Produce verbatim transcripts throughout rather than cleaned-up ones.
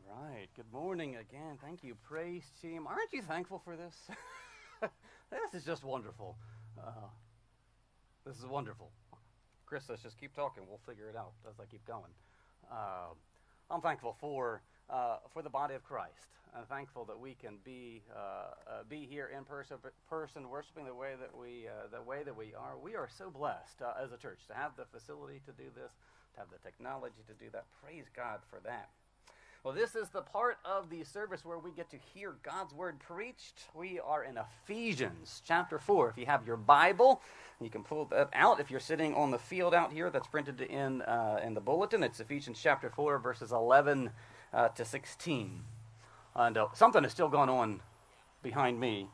right. Good morning again. Thank you, praise team. Aren't you thankful for this? This is just wonderful. Uh, this is wonderful. Chris says just keep talking. We'll figure it out as I keep going. Uh, I'm thankful for uh, for the body of Christ. I'm thankful that we can be uh, uh, be here in person, person worshiping the way that we uh, the way that we are. We are so blessed uh, as a church to have the facility to do this, to have the technology to do that. Praise God for that. Well, this is the part of the service where we get to hear God's word preached. We are in Ephesians chapter four. If you have your Bible, you can pull that out. If you're sitting on the field out here, that's printed in uh, in the bulletin. It's Ephesians chapter four, verses eleven uh, to sixteen. And uh, something is still going on behind me.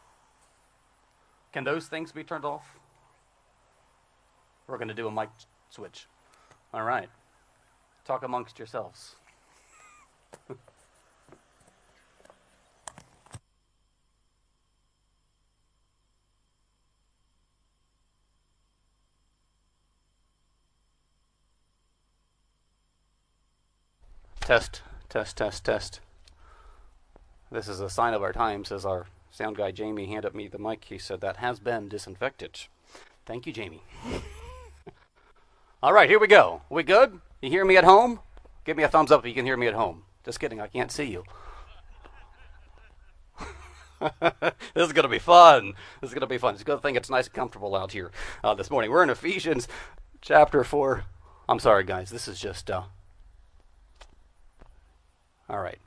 Can those things be turned off? We're going to do a mic switch. All right. Talk amongst yourselves. Test, test, test, test. This is a sign of our times, as our sound guy Jamie handed me the mic. He said that has been disinfected. Thank you, Jamie. All right, here we go. We good? You hear me at home? Give me a thumbs up if you can hear me at home. Just kidding, I can't see you. This is going to be fun. This is going to be fun. It's a good thing it's nice and comfortable out here uh, this morning. We're in Ephesians chapter four. I'm sorry, guys. This is just... Uh, all right.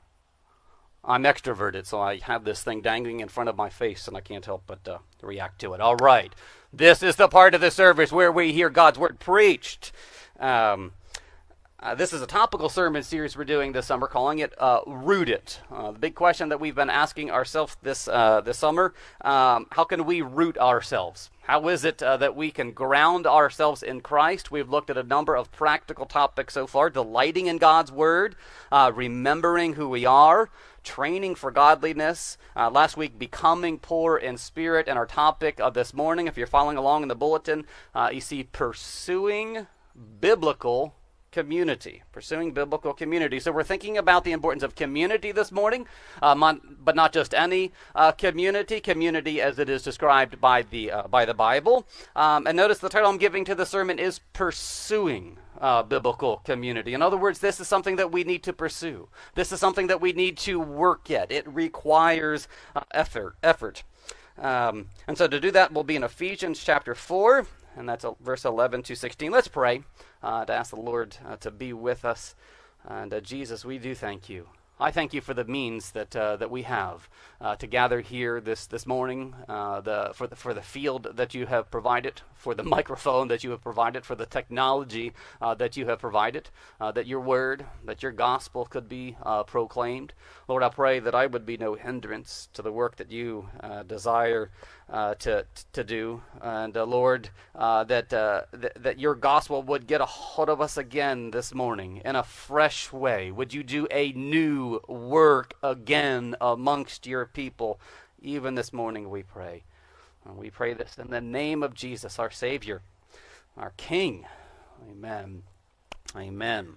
I'm extroverted, so I have this thing dangling in front of my face, and I can't help but uh, react to it. All right. This is the part of the service where we hear God's word preached. Um... Uh, this is a topical sermon series we're doing this summer, calling it uh, Root It. Uh, the big question that we've been asking ourselves this uh, this summer, um, how can we root ourselves? How is it uh, that we can ground ourselves in Christ? We've looked at a number of practical topics so far: delighting in God's word, uh, remembering who we are, training for godliness. Uh, last week, becoming poor in spirit. And our topic of this morning, if you're following along in the bulletin, uh, you see pursuing biblical community, pursuing biblical community. So we're thinking about the importance of community this morning, um, on, but not just any uh, community, community as it is described by the uh, by the Bible. Um, and notice the title I'm giving to the sermon is Pursuing uh, Biblical Community. In other words, this is something that we need to pursue. This is something that we need to work at. It requires uh, effort. effort. Um, and so to do that, we'll be in Ephesians chapter four, and that's uh, verse eleven to sixteen. Let's pray. Uh, to ask the Lord uh, to be with us. And uh, Jesus, we do thank you. I thank you for the means that uh, that we have uh, to gather here this this morning, uh, the for the for the field that you have provided, for the microphone that you have provided, for the technology uh, that you have provided, uh, that your word, that your gospel could be uh, proclaimed. Lord, I pray that I would be no hindrance to the work that you uh, desire uh, to to do, and uh, Lord, uh, that uh, th- that your gospel would get a hold of us again this morning in a fresh way. Would you do a new work again amongst your people, even this morning, we pray. And we pray this in the name of Jesus, our Savior, our King. Amen. Amen.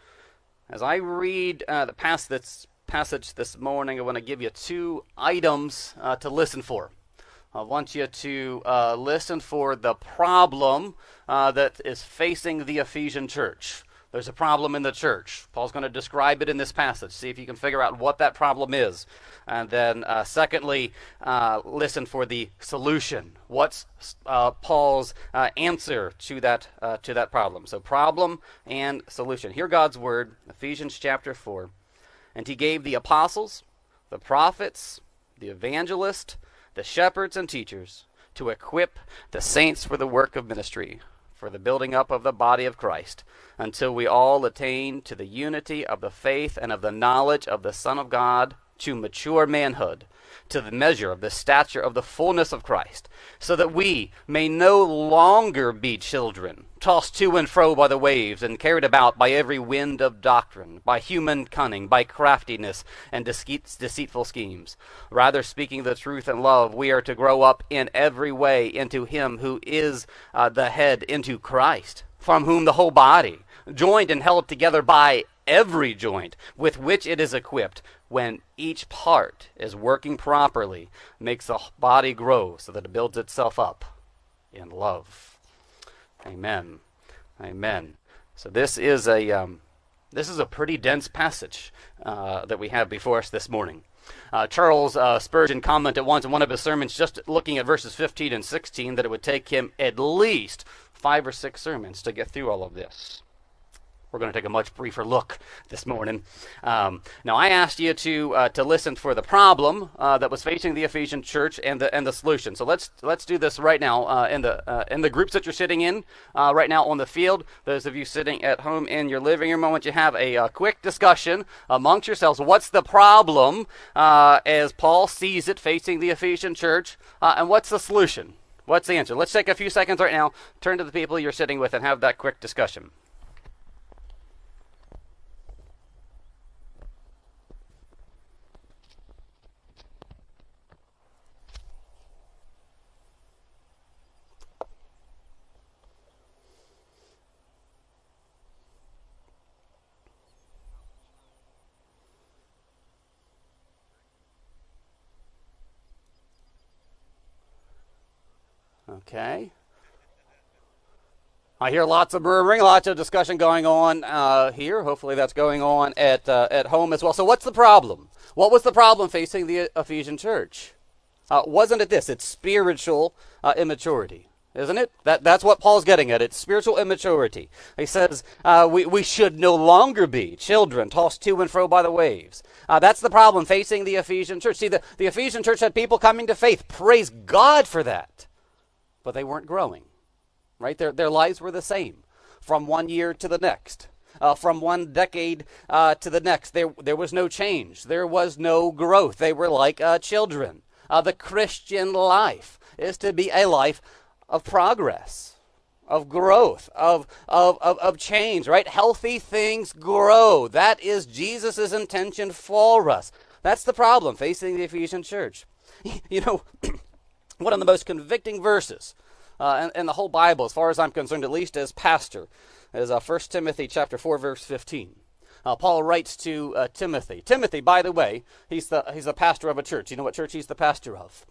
As I read uh, the past this passage this morning, I want to give you two items uh, to listen for. I want you to uh, listen for the problem uh, that is facing the Ephesian church. There's a problem in the church. Paul's going to describe it in this passage. See if you can figure out what that problem is. And then uh, secondly, uh, listen for the solution. What's uh, Paul's uh, answer to that uh, to that problem? So problem and solution. Hear God's word, Ephesians chapter four. And he gave the apostles, the prophets, the evangelists, the shepherds and teachers to equip the saints for the work of ministry, for the building up of the body of Christ, until we all attain to the unity of the faith and of the knowledge of the Son of God, to mature manhood, to the measure of the stature of the fullness of Christ, so that we may no longer be children, tossed to and fro by the waves and carried about by every wind of doctrine, by human cunning, by craftiness and deceitful schemes. Rather, speaking the truth in love, we are to grow up in every way into him who is uh, the head, into Christ, from whom the whole body, joined and held together by every joint with which it is equipped, when each part is working properly, makes the body grow so that it builds itself up in love. Amen. Amen. So this is a um, this is a pretty dense passage uh, that we have before us this morning. Uh, Charles uh, Spurgeon commented once in one of his sermons, just looking at verses fifteen and sixteen, that it would take him at least five or six sermons to get through all of this. We're going to take a much briefer look this morning. Um, now, I asked you to uh, to listen for the problem uh, that was facing the Ephesian church and the and the solution. So let's let's do this right now uh, in the uh, in the groups that you're sitting in uh, right now on the field. Those of you sitting at home in your living room, I want you to have a, a quick discussion amongst yourselves. What's the problem uh, as Paul sees it facing the Ephesian church, uh, and what's the solution? What's the answer? Let's take a few seconds right now. Turn to the people you're sitting with and have that quick discussion. Okay. I hear lots of murmuring, lots of discussion going on uh, here. Hopefully that's going on at uh, at home as well. So what's the problem? What was the problem facing the Ephesian church? Uh, wasn't it this? It's spiritual uh, immaturity, isn't it? That That's what Paul's getting at. It's spiritual immaturity. He says uh, we, we should no longer be children tossed to and fro by the waves. Uh, that's the problem facing the Ephesian church. See, the, the Ephesian church had people coming to faith. Praise God for that. But they weren't growing, right? Their their lives were the same from one year to the next, uh, from one decade uh, to the next. There there was no change. There was no growth. They were like uh, children. Uh, the Christian life is to be a life of progress, of growth, of of of, of change, right? Healthy things grow. That is Jesus' intention for us. That's the problem facing the Ephesian church. You know. One of the most convicting verses uh, in, in the whole Bible, as far as I'm concerned, at least as pastor, is uh, First Timothy chapter four, verse fifteen. Uh, Paul writes to uh, Timothy. Timothy, by the way, he's the he's the pastor of a church. You know what church he's the pastor of?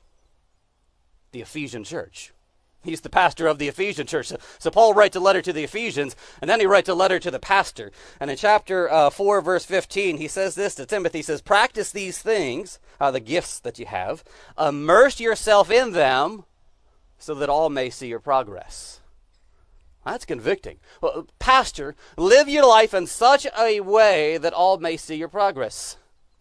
The Ephesian church. He's the pastor of the Ephesian church. So, so Paul writes a letter to the Ephesians, and then he writes a letter to the pastor. And in chapter uh, four, verse fifteen, he says this to Timothy. He says, practice these things, uh, the gifts that you have. Immerse yourself in them so that all may see your progress. That's convicting. Well, pastor, live your life in such a way that all may see your progress.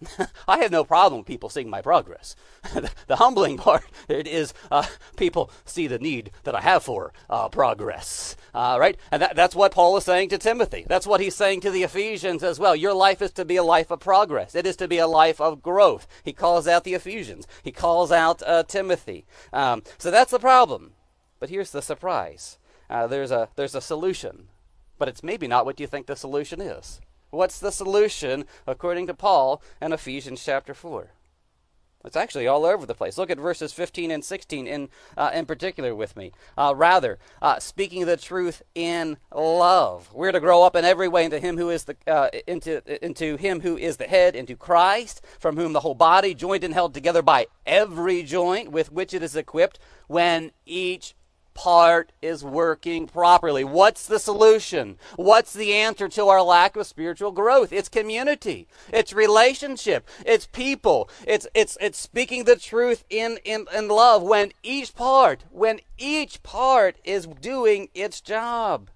I have no problem with people seeing my progress. the, the humbling part it is uh, people see the need that I have for uh, progress, uh, right? And that, that's what Paul is saying to Timothy. That's what he's saying to the Ephesians as well. Your life is to be a life of progress. It is to be a life of growth. He calls out the Ephesians. He calls out uh, Timothy. Um, so that's the problem. But here's the surprise. Uh, there's a there's a solution, but it's maybe not what you think the solution is. What's the solution, according to Paul, in Ephesians chapter four? It's actually all over the place. Look at verses fifteen and sixteen in uh, in particular with me. Uh, rather, uh, speaking the truth in love, we're to grow up in every way into him who is the uh, into into him who is the head, into Christ, from whom the whole body, joined and held together by every joint with which it is equipped, when each part is working properly. What's the solution? What's the answer to our lack of spiritual growth? It's community. It's relationship. It's people. It's it's it's speaking the truth in, in, in love when each part, when each part is doing its job.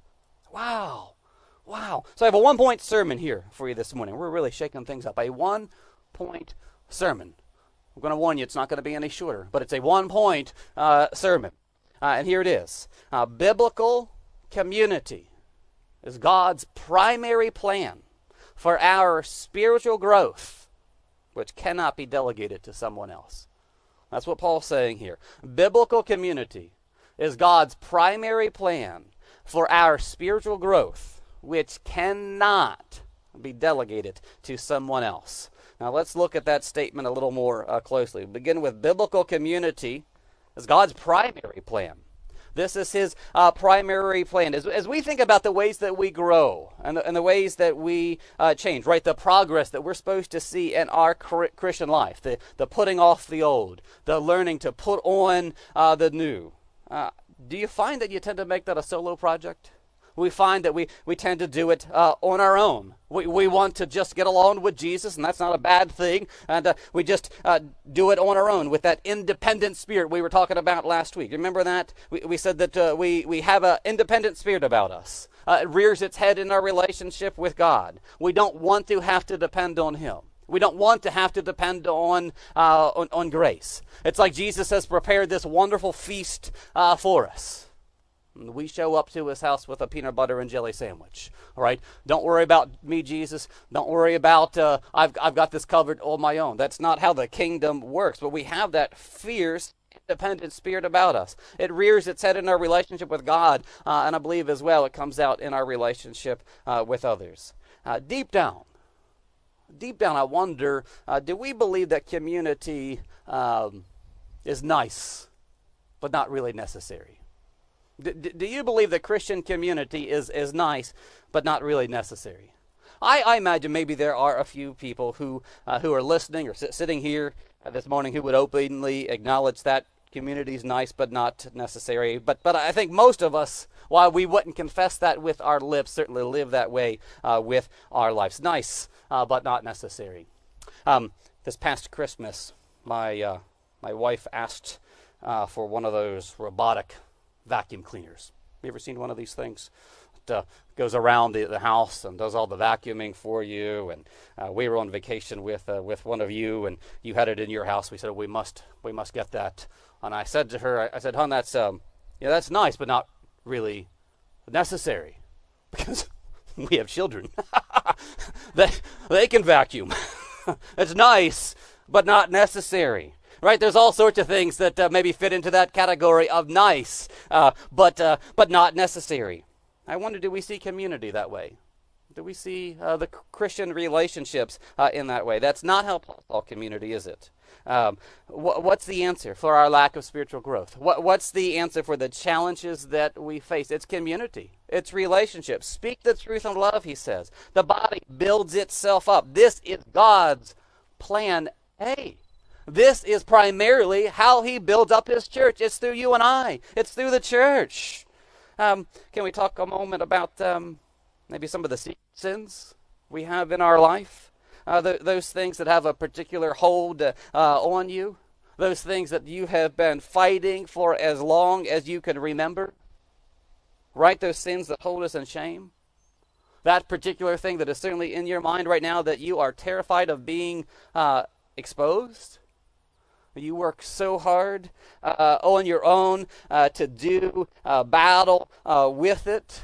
Wow. Wow. So I have a one-point sermon here for you this morning. We're really shaking things up. A one-point sermon. I'm going to warn you, it's not going to be any shorter, but it's a one-point uh, sermon. Uh, and here it is. Uh, biblical community is God's primary plan for our spiritual growth, which cannot be delegated to someone else. That's what Paul's saying here. Biblical community is God's primary plan for our spiritual growth, which cannot be delegated to someone else. Now let's look at that statement a little more uh, closely. We begin with biblical community is God's primary plan. This is his uh, primary plan. As, as we think about the ways that we grow and the, and the ways that we uh, change, right, the progress that we're supposed to see in our Christian life, the, the putting off the old, the learning to put on uh, the new, uh, do you find that you tend to make that a solo project? We find that we, we tend to do it uh, on our own. We, we want to just get along with Jesus, and that's not a bad thing. And uh, we just uh, do it on our own with that independent spirit we were talking about last week. Remember that? We, we said that uh, we, we have an independent spirit about us. Uh, it rears its head in our relationship with God. We don't want to have to depend on him. We don't want to have to depend on, uh, on, on grace. It's like Jesus has prepared this wonderful feast uh, for us. We show up to his house with a peanut butter and jelly sandwich. All right? Don't worry about me, Jesus. Don't worry about, uh, I've, I've got this covered on my own. That's not how the kingdom works. But we have that fierce, independent spirit about us. It rears its head in our relationship with God. Uh, and I believe as well it comes out in our relationship uh, with others. Uh, deep down, deep down, I wonder, uh, do we believe that community um, is nice, but not really necessary? D- do you believe that Christian community is, is nice, but not really necessary? I, I imagine maybe there are a few people who uh, who are listening or sit, sitting here uh, this morning who would openly acknowledge that community is nice, but not necessary. But but I think most of us, while we wouldn't confess that with our lips, certainly live that way uh, with our lives. Nice, uh, but not necessary. Um, this past Christmas, my uh, my wife asked uh, for one of those robotic vacuum cleaners. You ever seen one of these things? It uh, goes around the, the house and does all the vacuuming for you. And uh, we were on vacation with uh, with one of you, and you had it in your house. We said we must we must get that. And I said to her, I, I said, "Hon, that's um, yeah, that's nice, but not really necessary, because we have children. they they can vacuum. It's nice, but not necessary." Right, there's all sorts of things that uh, maybe fit into that category of nice, uh, but uh, but not necessary. I wonder, do we see community that way? Do we see uh, the Christian relationships uh, in that way? That's not how Paul saw community, is it? Um, wh- what's the answer for our lack of spiritual growth? What, what's the answer for the challenges that we face? It's community. It's relationships. Speak the truth in love, he says. The body builds itself up. This is God's plan A. This is primarily how he builds up his church. It's through you and I. It's through the church. Um, can we talk a moment about um, maybe some of the secret sins we have in our life? Uh, th- those things that have a particular hold uh, uh, on you? Those things that you have been fighting for as long as you can remember? Right? Those sins that hold us in shame? That particular thing that is certainly in your mind right now that you are terrified of being uh, exposed? You work so hard uh, on your own uh, to do uh, battle uh, with it.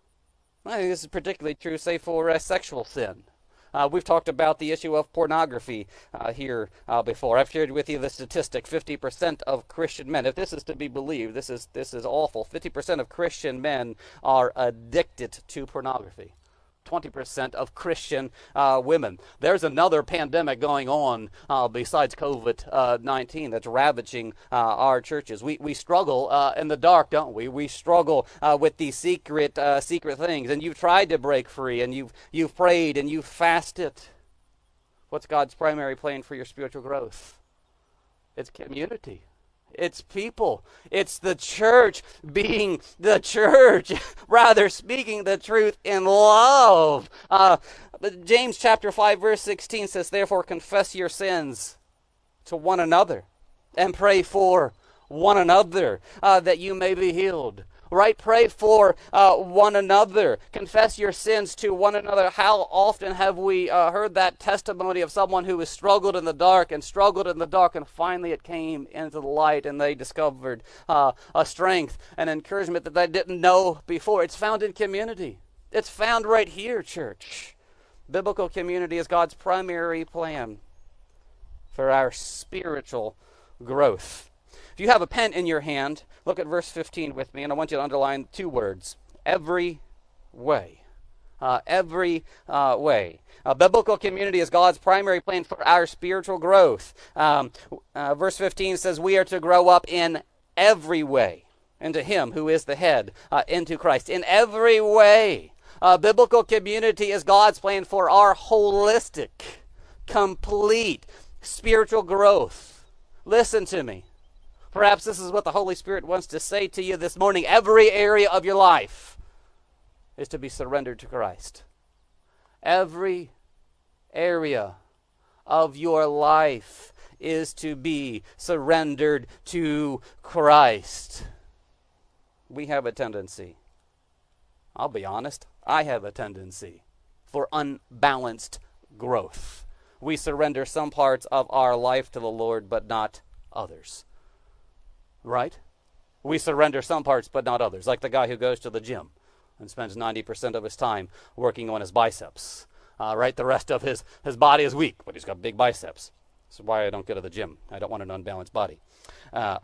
I think this is particularly true, say, for uh, sexual sin. Uh, we've talked about the issue of pornography uh, here uh, before. I've shared with you the statistic: fifty percent of Christian men, if this is to be believed, this is this is awful. fifty percent of Christian men are addicted to pornography. twenty percent of Christian uh, women. There's another pandemic going on uh, besides COVID nineteen that's ravaging uh, our churches. We we struggle uh, in the dark, don't we? We struggle uh, with these secret uh, secret things. And you've tried to break free, and you've you've prayed, and you've fasted. What's God's primary plan for your spiritual growth? It's community. It's people. It's the church being the church, rather speaking the truth in love. Uh, James chapter five verse sixteen says, "Therefore confess your sins to one another and pray for one another uh, that you may be healed." Right? Pray for uh, one another. Confess your sins to one another. How often have we uh, heard that testimony of someone who has struggled in the dark and struggled in the dark, and finally it came into the light and they discovered uh, a strength and encouragement that they didn't know before. It's found in community. It's found right here, church. Biblical community is God's primary plan for our spiritual growth. If you have a pen in your hand, look at verse fifteen with me, and I want you to underline two words: every way. Uh, every uh, way. Uh, biblical community is God's primary plan for our spiritual growth. Um, uh, verse fifteen says we are to grow up in every way. into him who is the head, uh, into Christ. In every way, uh, biblical community is God's plan for our holistic, complete spiritual growth. Listen to me. Perhaps this is what the Holy Spirit wants to say to you this morning. Every area of your life is to be surrendered to Christ. Every area of your life is to be surrendered to Christ. We have a tendency, I'll be honest, I have a tendency for unbalanced growth. We surrender some parts of our life to the Lord, but not others. Right? We surrender some parts, but not others. Like the guy who goes to the gym and spends ninety percent of his time working on his biceps. Uh, right? The rest of his, his body is weak, but he's got big biceps. That's why I don't go to the gym. I don't want an unbalanced body. Uh,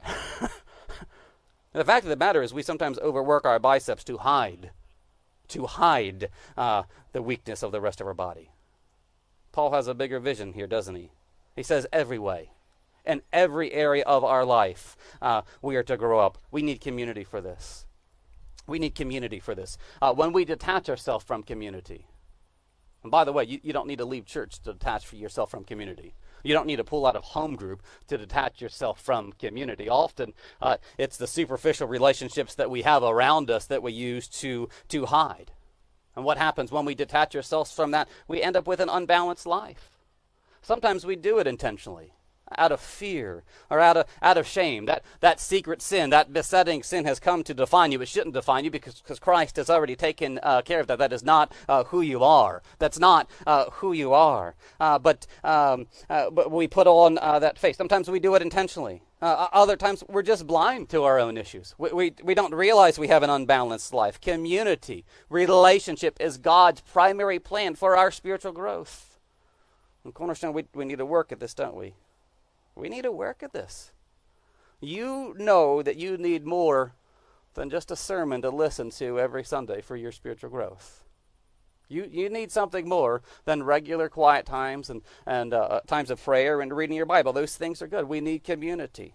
the fact of the matter is we sometimes overwork our biceps to hide, to hide uh, the weakness of the rest of our body. Paul has a bigger vision here, doesn't he? He says every way, in every area of our life, uh, we are to grow up. We need community for this. We need community for this. Uh, when we detach ourselves from community, and by the way, you, you don't need to leave church to detach yourself from community. You don't need to pull out of home group to detach yourself from community. Often, uh, it's the superficial relationships that we have around us that we use to, to hide. And what happens when we detach ourselves from that? We end up with an unbalanced life. Sometimes we do it intentionally, out of fear or out of out of shame. That that secret sin, that besetting sin has come to define you. It shouldn't define you because, because Christ has already taken uh, care of that. That is not uh, who you are. That's not uh, who you are. Uh, but, um, uh, but we put on uh, that face. Sometimes we do it intentionally. Uh, other times we're just blind to our own issues. We, we we don't realize we have an unbalanced life. Community, relationship is God's primary plan for our spiritual growth. In Cornerstone, we, we need to work at this, don't we? We need to work at this. You know that you need more than just a sermon to listen to every Sunday for your spiritual growth. You you need something more than regular quiet times and, and uh, times of prayer and reading your Bible. Those things are good. We need community.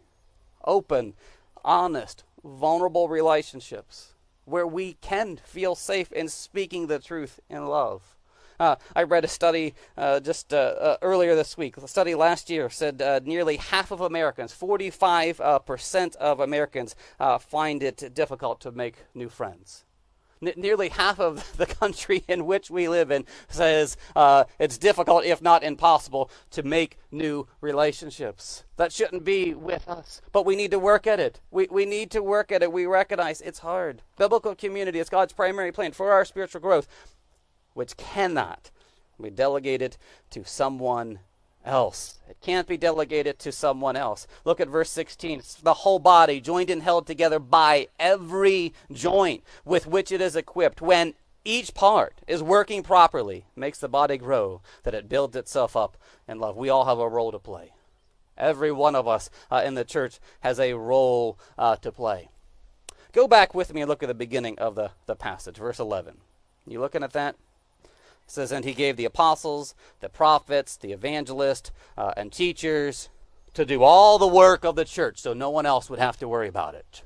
Open, honest, vulnerable relationships where we can feel safe in speaking the truth in love. Uh, I read a study uh, just uh, uh, earlier this week. The study last year said uh, nearly half of Americans, forty-five percent uh, of Americans, uh, find it difficult to make new friends. N- nearly half of the country in which we live in says uh, it's difficult, if not impossible, to make new relationships. That shouldn't be with us, but we need to work at it. We we need to work at it. We recognize it's hard. Biblical community is God's primary plan for our spiritual growth, which cannot be delegated to someone else. It can't be delegated to someone else. Look at verse sixteen. It's the whole body, joined and held together by every joint with which it is equipped. When each part is working properly, makes the body grow, that it builds itself up in love. We all have a role to play. Every one of us uh, in the church has a role uh, to play. Go back with me and look at the beginning of the, the passage, verse eleven. You looking at that? It says, and he gave the apostles, the prophets, the evangelists, uh, and teachers to do all the work of the church so no one else would have to worry about it.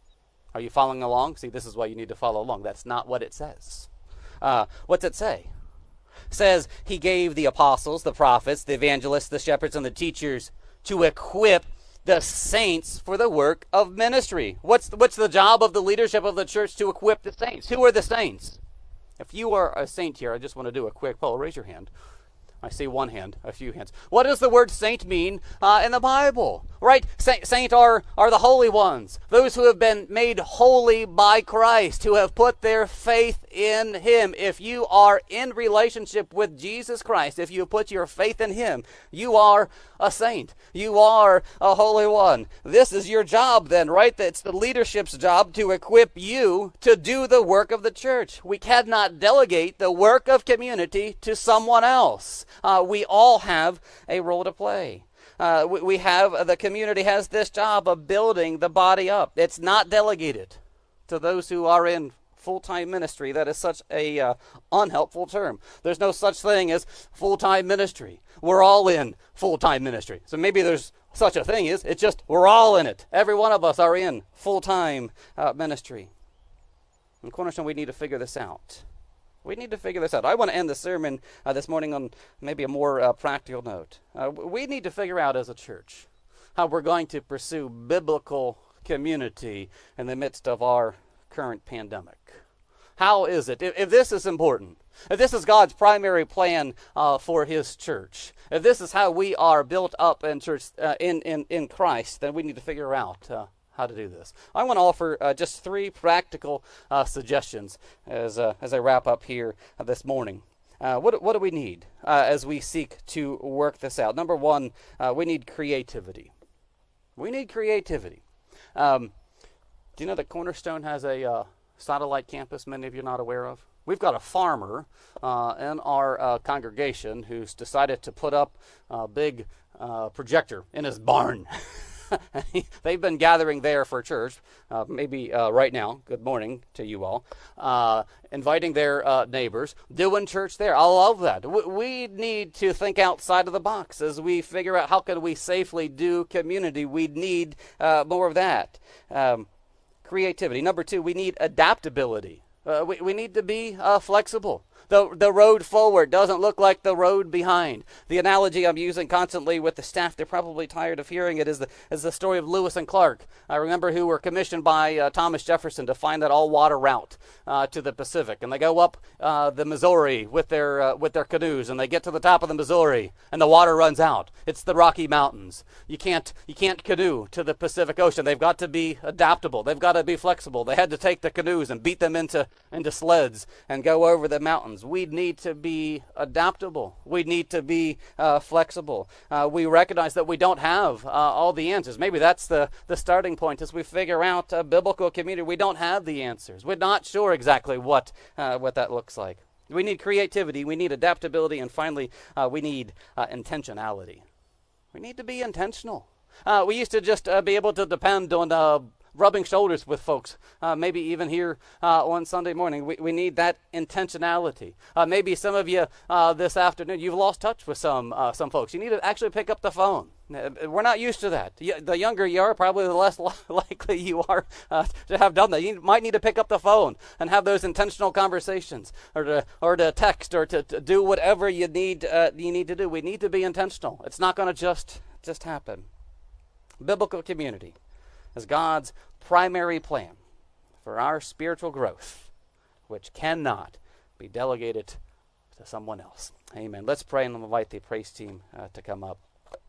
Are you following along? See, this is why you need to follow along. That's not what it says. Uh, what's it say? It says he gave the apostles, the prophets, the evangelists, the shepherds, and the teachers to equip the saints for the work of ministry. What's the, what's the job of the leadership of the church? To equip the saints. Who are the saints? If you are a saint here, I just want to do a quick poll. Raise your hand. I see one hand, a few hands. What does the word saint mean uh, in the Bible? Right? Saint, saint are, are the holy ones. Those who have been made holy by Christ, who have put their faith in him. If you are in relationship with Jesus Christ, if you put your faith in him, you are a saint. You are a holy one. This is your job then, right? It's the leadership's job to equip you to do the work of the church. We cannot delegate the work of community to someone else. Uh, we all have a role to play. Uh, we, we have, the community has this job of building the body up. It's not delegated to those who are in full-time ministry. That is such a uh, unhelpful term. There's no such thing as full-time ministry. We're all in full-time ministry. So maybe there's such a thing is. It's just we're all in it. Every one of us are in full-time uh, ministry. In Cornerstone, we need to figure this out. We need to figure this out. I want to end the sermon uh, this morning on maybe a more uh, practical note. Uh, we need to figure out as a church how we're going to pursue biblical community in the midst of our current pandemic. How is it? If, if this is important, if this is God's primary plan uh, for his church, if this is how we are built up in church uh, in, in, in Christ, then we need to figure out uh, how to do this. I want to offer uh, just three practical uh, suggestions as uh, as I wrap up here uh, this morning. Uh, what what do we need uh, as we seek to work this out? Number one, uh, we need creativity. We need creativity. Um, do you know that Cornerstone has a uh, satellite campus many of you are not aware of? We've got a farmer uh, in our uh, congregation who's decided to put up a big uh, projector in his barn. They've been gathering there for church, uh, maybe uh, right now. Good morning to you all. Uh, inviting their uh, neighbors, doing church there. I love that. We, we need to think outside of the box as we figure out how can we safely do community. We need uh, more of that. Um, creativity. Number two, we need adaptability. Uh, we, we need to be uh, flexible. The, the road forward doesn't look like the road behind. The analogy I'm using constantly with the staff, they're probably tired of hearing it, is the, is the story of Lewis and Clark. I remember who were commissioned by uh, Thomas Jefferson to find that all-water route uh, to the Pacific. And they go up uh, the Missouri with their, uh, with their canoes, and they get to the top of the Missouri, and the water runs out. It's the Rocky Mountains. You can't, you can't canoe to the Pacific Ocean. They've got to be adaptable. They've got to be flexible. They had to take the canoes and beat them into, into sleds and go over the mountains. We need to be adaptable. We need to be uh, flexible. Uh, we recognize that we don't have uh, all the answers. Maybe that's the, the starting point as we figure out a biblical community. We don't have the answers. We're not sure exactly what uh, what that looks like. We need creativity. We need adaptability. And finally, uh, we need uh, intentionality. We need to be intentional. Uh, we used to just uh, be able to depend on uh, rubbing shoulders with folks, uh, maybe even here uh, on Sunday morning. We, we need that intentionality. Uh, maybe some of you uh, this afternoon, you've lost touch with some uh, some folks. You need to actually pick up the phone. We're not used to that. The younger you are, probably the less likely you are uh, to have done that. You might need to pick up the phone and have those intentional conversations, or to or to text, or to, to do whatever you need uh, you need to do. We need to be intentional. It's not going to just just happen. Biblical community is God's primary plan for our spiritual growth, which cannot be delegated to someone else. Amen. Let's pray and invite the praise team uh, to come up.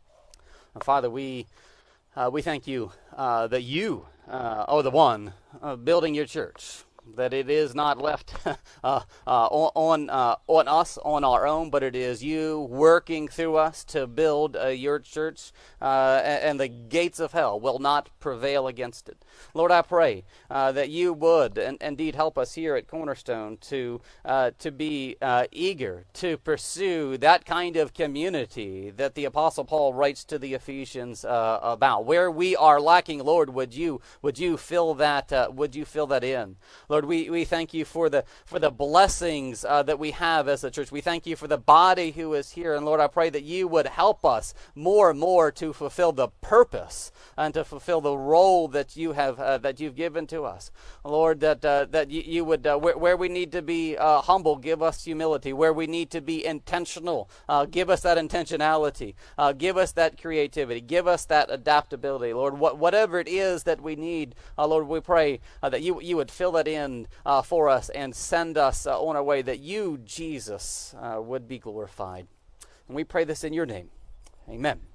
And Father, we uh, we thank you uh, that you uh, are the one uh, building your church, that it is not left uh, uh, on uh, on us on our own, but it is you working through us to build uh, your church, uh, and the gates of hell will not prevail against it. Lord, I pray uh, that you would and indeed help us here at Cornerstone to uh, to be uh, eager to pursue that kind of community that the Apostle Paul writes to the Ephesians uh, about. Where we are lacking, Lord, would you would you fill that uh, would you fill that in? Lord, we, we thank you for the for the blessings uh, that we have as a church. We thank you for the body who is here. And Lord, I pray that you would help us more and more to fulfill the purpose and to fulfill the role that you have uh, that you've given to us. Lord, that uh, that you, you would uh, where, where we need to be uh, humble, give us humility. Where we need to be intentional, uh, give us that intentionality. Uh, give us that creativity. Give us that adaptability. Lord, what, whatever it is that we need, uh, Lord, we pray uh, that you you would fill that in Uh, for us and send us uh, on our way, that you, Jesus, uh, would be glorified. And we pray this in your name. Amen.